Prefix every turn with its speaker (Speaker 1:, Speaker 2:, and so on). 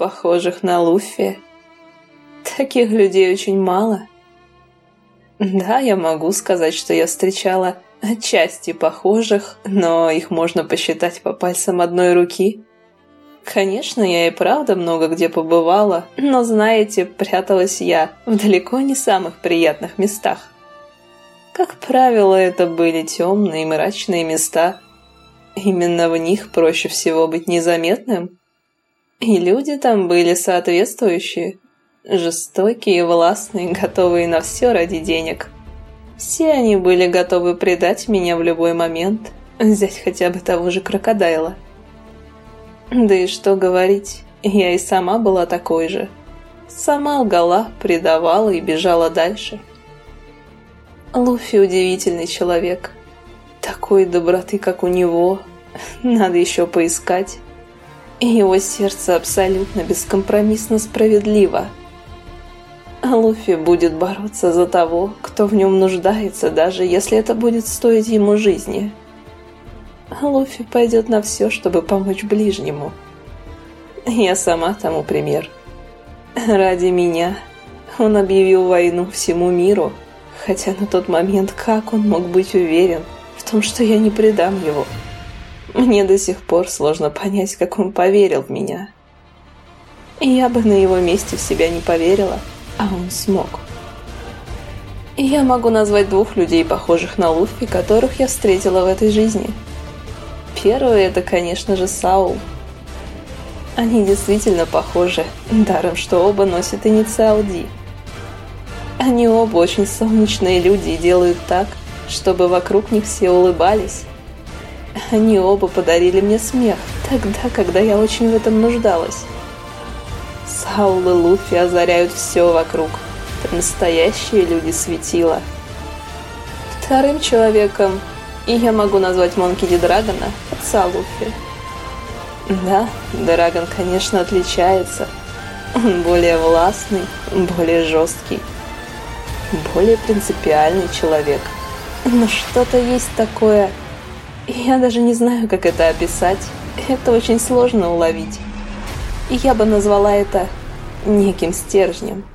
Speaker 1: похожих на Луффи. Таких людей очень мало. Да, я могу сказать, что я встречала отчасти похожих, но их можно посчитать по пальцам одной руки. Конечно, я и правда много где побывала, но, знаете, пряталась я в далеко не самых приятных местах. Как правило, это были темные и мрачные места. Именно в них проще всего быть незаметным. И люди там были соответствующие. Жестокие, властные, готовые на все ради денег. Все они были готовы предать меня в любой момент, взять хотя бы того же крокодайла. Да и что говорить, я и сама была такой же. Сама лгала, предавала и бежала дальше. Луффи удивительный человек. Такой доброты, как у него, надо еще поискать. И его сердце абсолютно бескомпромиссно справедливо. Луффи будет бороться за того, кто в нем нуждается, даже если это будет стоить ему жизни. Луффи пойдет на все, чтобы помочь ближнему. Я сама тому пример. Ради меня он объявил войну всему миру, хотя на тот момент как он мог быть уверен в том, что я не предам его? Мне до сих пор сложно понять, как он поверил в меня. Я бы на его месте в себя не поверила, а он смог. И я могу назвать 2 людей, похожих на Луффи, которых я встретила в этой жизни. Первый — это, конечно же, Саул. Они действительно похожи, даром что оба носят инициал Ди. Они оба очень солнечные люди и делают так, чтобы вокруг них все улыбались. Они оба подарили мне смех, тогда, когда я очень в этом нуждалась. Саул и Луффи озаряют все вокруг. Это настоящие люди-светила. Вторым человеком, и я могу назвать Монки Ди Драгона, отца Луффи. Да, Драгон, конечно, отличается. Он более властный, более жесткий, более принципиальный человек. Но что-то есть такое... Я даже не знаю, как это описать. Это очень сложно уловить. И я бы назвала это неким стержнем.